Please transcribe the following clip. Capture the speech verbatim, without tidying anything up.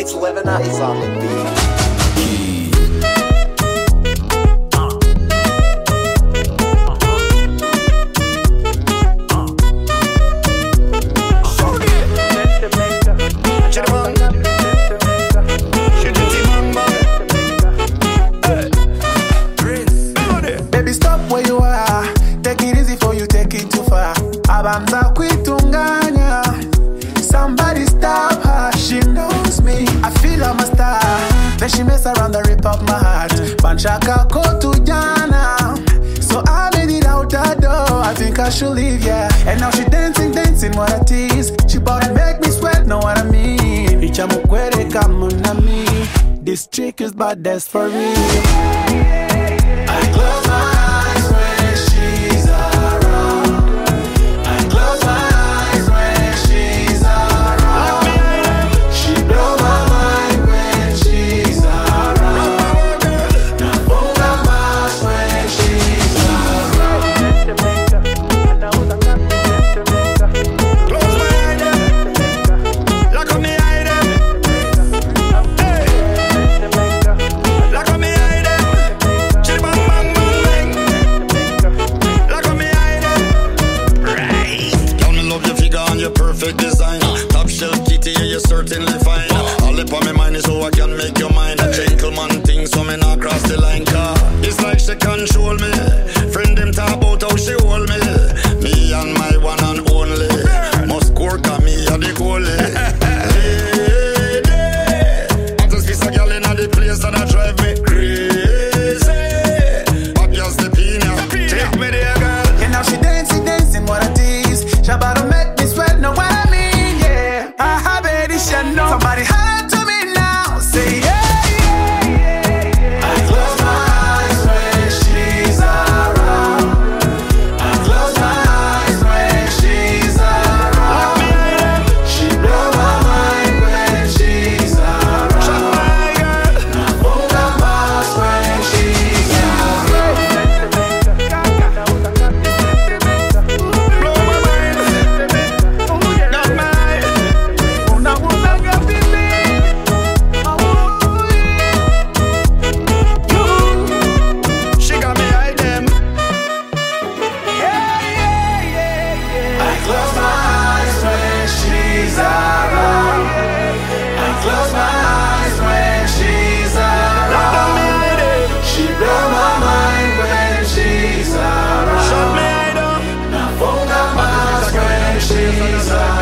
It's Levinas on the beat. Baby, stop where you are. Take it easy for you, take it too far. Abanza kuitunganya. Somebody stop her, she knows me. I feel I'm a star. Then she mess around and rip up my heart. Banchaka ko to Jana. So I made it out that door. I think I should leave, yeah. And now she dancing, dancing, what a tease. She bout to make me sweat, know what I mean. Icha mukwere kama na me. This chick is bad, that's for real. I close my eyes when she's around. I close my eyes when she's around. She blow my mind when she's around. Nafunga mask when she's around. Close my eyes, lock on me eye them. Hey, lock on me eye them. Chibang bang bang bang. Lock on me eye them. Right. Girl, me love your figure and your perfect design. Top shelf kitty, yeah, you're certainly fine. All up on my mind is how I can make your mind a gentleman thing, so me not cross the line. Car it's like she control me. Friend them talk about how she hold me. Me and my one and only. Must work on me and the goalie. Lady, I just kiss a girl in the place that I drive me crazy. But just the pina, take me there, girl. And now she dancing, dancing, what a tease. She about to make me sweat, know what I mean, yeah. I have it, she know. Somebody holler to me now, say yeah. I close my eyes when she's around. I close my eyes when she's around. She blow my mind when she's around. Nafunga mask when she's around. Blow my mind, not mine. Una una gapili. She got me hide them. I close my eyes when she's around. I close my eyes when she's around. She blow my mind when she's around. Nafunga mask when she's around.